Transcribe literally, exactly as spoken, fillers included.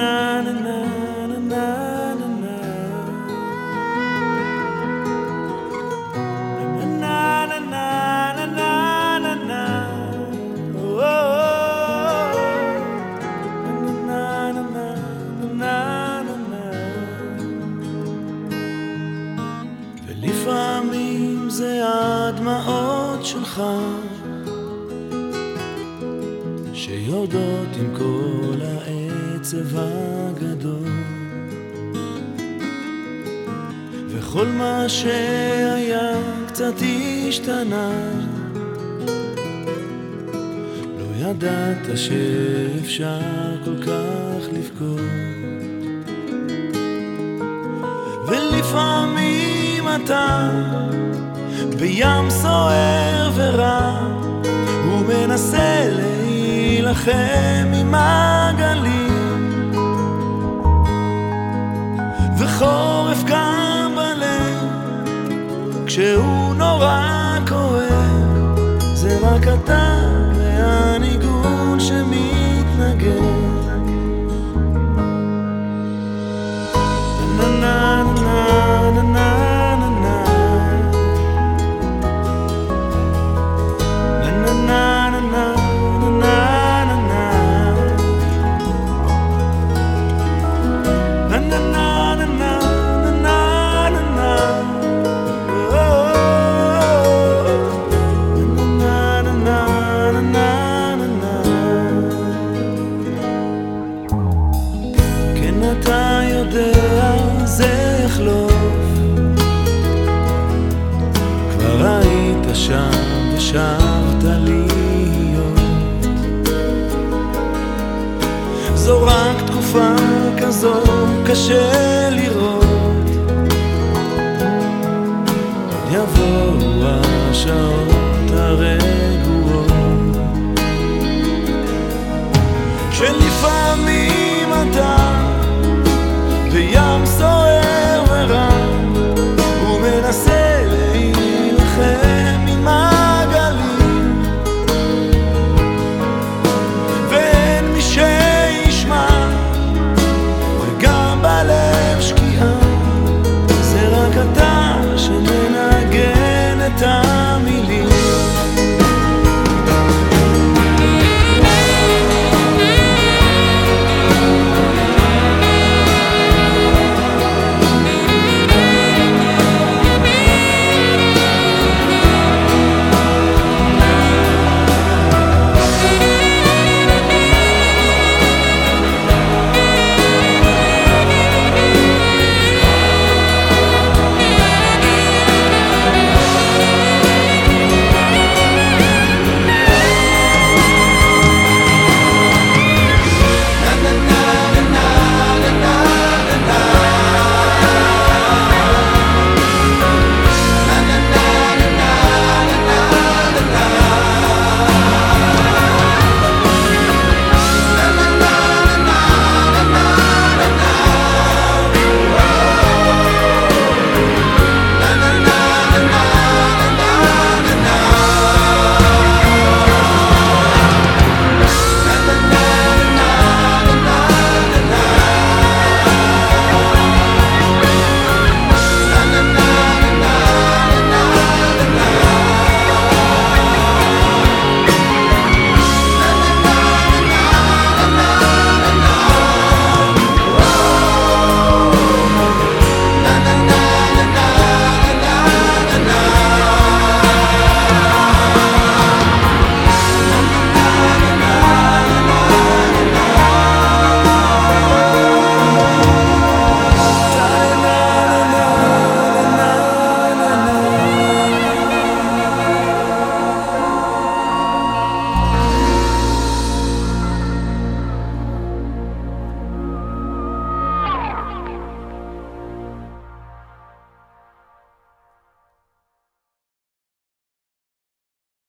ולפעמים זה הדמעות שלך שיורדות עם כל העצב הגדול, וכל מה שהיה קצת השתנה. לא ידעת שאפשר כל כך לבכות, ולפעמים אתה בים סוער ורע ומנסה להילחם עם הגלים, וחורף גם בלב כשהוא נורא כואב, זה רק אתה והניגון שמתנגן. na na na na אתה יודע זה יחלוף, כבר היית שם ושבת להיות. זו רק תקופה כזו קשה לראות, יבואו השעות